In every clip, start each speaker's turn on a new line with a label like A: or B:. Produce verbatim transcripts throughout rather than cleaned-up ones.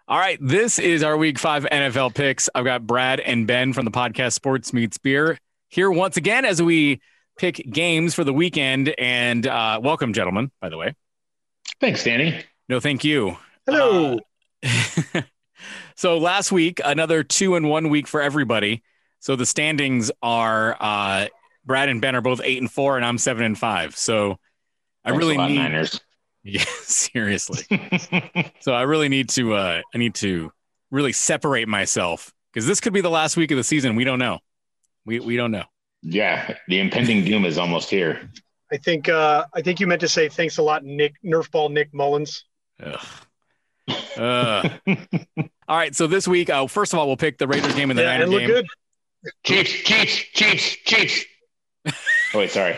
A: All right, this is our Week Five N F L picks. I've got Brad and Ben from the podcast Sports Meets Beer here once again as we pick games for the weekend. And uh, welcome, gentlemen, by the way.
B: Thanks, Danny.
A: No, thank you.
C: Hello.
A: Uh, so last week, another two and one week for everybody. So the standings are uh, Brad and Ben are both eight and four, and I'm seven and five. So I
B: Thanks
A: really
B: a lot,
A: need.
B: Niners.
A: Yeah, seriously. So I really need to. Uh, I need to really separate myself because this could be the last week of the season. We don't know. We we don't know.
B: Yeah, the impending doom is almost here.
C: I think. Uh, I think you meant to say thanks a lot, Nick Nerfball Nick Mullins.
A: Ugh. Uh. All right. So this week, uh, first of all, we'll pick the Raiders game and the
C: yeah,
A: Niner
C: it looked
A: game.
C: good.
B: Chiefs, Chiefs, Chiefs, Chiefs. Oh wait, sorry.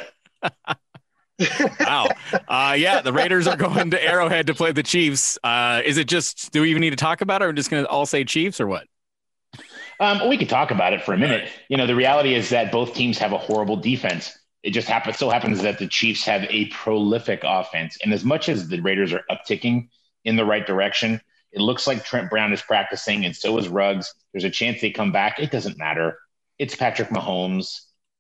A: Wow. Uh, yeah, the Raiders are going to Arrowhead to play the Chiefs. Uh, is it just, do we even need to talk about it? Or are we just going to all say Chiefs or what?
B: Um, we could talk about it for a minute. You know, the reality is that both teams have a horrible defense. It just happens, so happens that the Chiefs have a prolific offense. And as much as the Raiders are upticking in the right direction, it looks like Trent Brown is practicing and so is Ruggs. There's a chance they come back. It doesn't matter. It's Patrick Mahomes.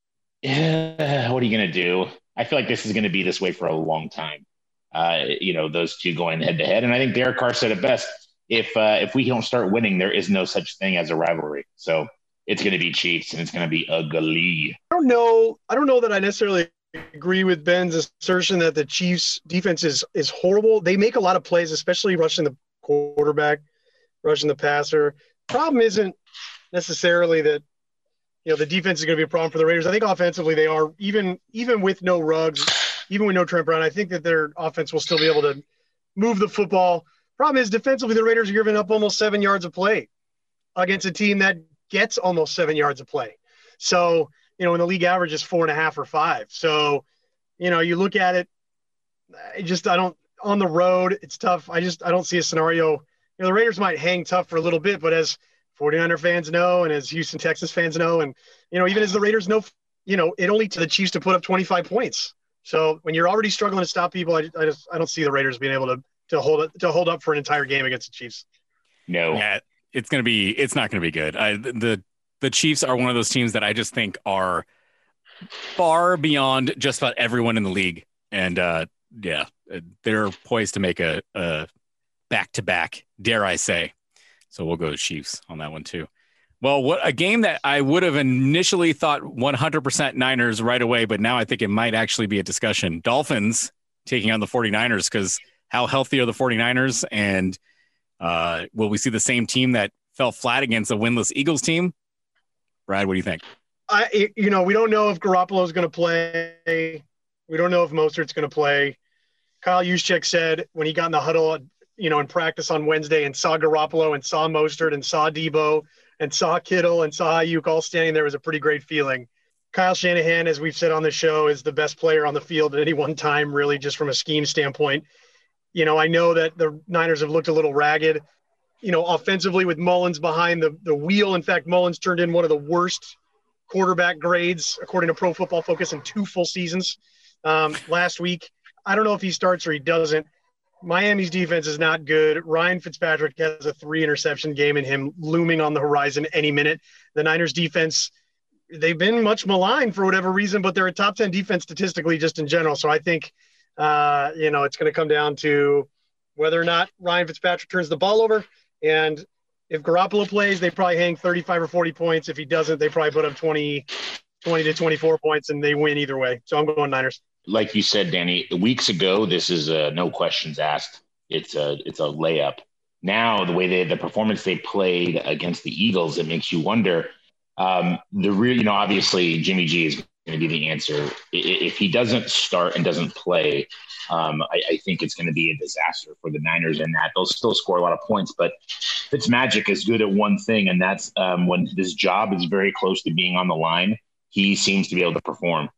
B: Yeah, what are you going to do? I feel like this is going to be this way for a long time. Uh, you know, those two going head to head. And I think Derek Carr said it best. If uh, if we don't start winning, there is no such thing as a rivalry. So it's going to be Chiefs and it's going to be ugly.
C: I don't know. I don't know that I necessarily agree with Ben's assertion that the Chiefs defense is, is horrible. They make a lot of plays, especially rushing the quarterback, rushing the passer. Problem isn't necessarily that, you know, the defense is going to be a problem for the Raiders. I think offensively they are, even even with no Ruggs, even with no Trent Brown, I think that their offense will still be able to move the football. Problem is defensively the Raiders are giving up almost seven yards of play against a team that gets almost seven yards of play. So, you know, when the league average is four and a half or five. So, you know, you look at it, I just, I don't, on the road, it's tough. I just, I don't see a scenario. You know, the Raiders might hang tough for a little bit, but as forty-niner fans know, and as Houston Texas fans know, and, you know, even as the Raiders know, you know, it only to the Chiefs to put up twenty-five points. So when you're already struggling to stop people, I, I just, I don't see the Raiders being able to, to hold it, to hold up for an entire game against the Chiefs.
B: No.
A: Yeah, it's going to be, it's not going to be good. I, the, the Chiefs are one of those teams that I just think are far beyond just about everyone in the league. And uh, yeah, they're poised to make a, a back-to-back, dare I say. So we'll go to Chiefs on that one too. Well, what a game that I would have initially thought one hundred percent Niners right away, but now I think it might actually be a discussion. Dolphins taking on the forty-niners, because how healthy are the forty-niners? And uh, will we see the same team that fell flat against a winless Eagles team? Brad, what do you think?
C: I, you know, we don't know if Garoppolo is going to play. We don't know if Mostert's going to play. Kyle Juszczyk said when he got in the huddle, you know, in practice on Wednesday and saw Garoppolo and saw Mostert and saw Debo and saw Kittle and saw Ayuk all standing there, was a pretty great feeling. Kyle Shanahan, as we've said on the show, is the best player on the field at any one time, really, just from a scheme standpoint. You know, I know that the Niners have looked a little ragged, you know, offensively with Mullins behind the, the wheel. In fact, Mullins turned in one of the worst quarterback grades, according to Pro Football Focus, in two full seasons um, last week. I don't know if he starts or he doesn't. Miami's defense is not good. Ryan Fitzpatrick has a three interception game and him looming on the horizon any minute. The Niners defense, they've been much maligned for whatever reason, but they're a top ten defense statistically just in general. So I think, uh, you know, it's going to come down to whether or not Ryan Fitzpatrick turns the ball over. And if Garoppolo plays, they probably hang thirty-five or forty points. If he doesn't, they probably put up twenty, twenty to twenty-four points and they win either way. So I'm going Niners.
B: Like you said, Danny, weeks ago, this is a no questions asked. It's a it's a layup. Now, the way they the performance they played against the Eagles, it makes you wonder. Um, the real, you know, obviously Jimmy G is going to be the answer. If he doesn't start and doesn't play, um, I, I think it's going to be a disaster for the Niners. In that they'll still score a lot of points, but Fitzmagic is good at one thing, and that's um, when his job is very close to being on the line, he seems to be able to perform.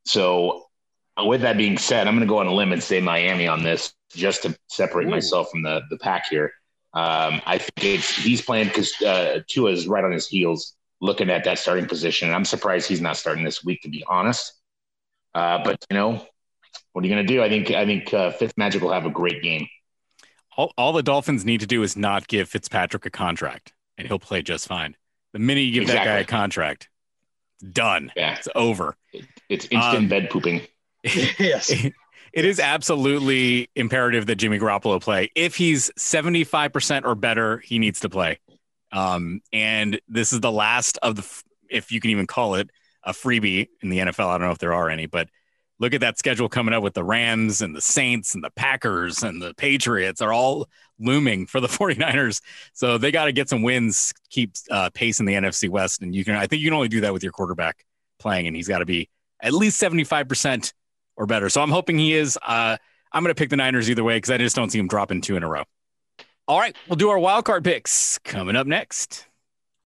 B: So. With that being said, I'm going to go on a limb and say Miami on this just to separate Ooh. myself from the, the pack here. Um, I think it's, he's playing because uh, Tua is right on his heels looking at that starting position. And I'm surprised he's not starting this week, to be honest. Uh, but, you know, what are you going to do? I think I think uh, Fitzmagic will have a great game.
A: All, all the Dolphins need to do is not give Fitzpatrick a contract, and he'll play just fine. The minute you give exactly. that guy a contract, it's done.
B: Yeah.
A: It's over.
B: It, it's instant um, bed pooping.
C: Yes.
A: It, it is absolutely imperative that Jimmy Garoppolo play. If he's seventy-five percent or better, he needs to play. Um, and this is the last of the, if you can even call it a freebie in the N F L. I don't know if there are any, but look at that schedule coming up with the Rams and the Saints and the Packers and the Patriots are all looming for the 49ers. So they got to get some wins, keep uh, pace in the N F C West. And you can, I think you can only do that with your quarterback playing, and he's got to be at least seventy-five percent or better. So I'm hoping he is. Uh, I'm going to pick the Niners either way because I just don't see him dropping two in a row. All right, we'll do our wild card picks coming up next.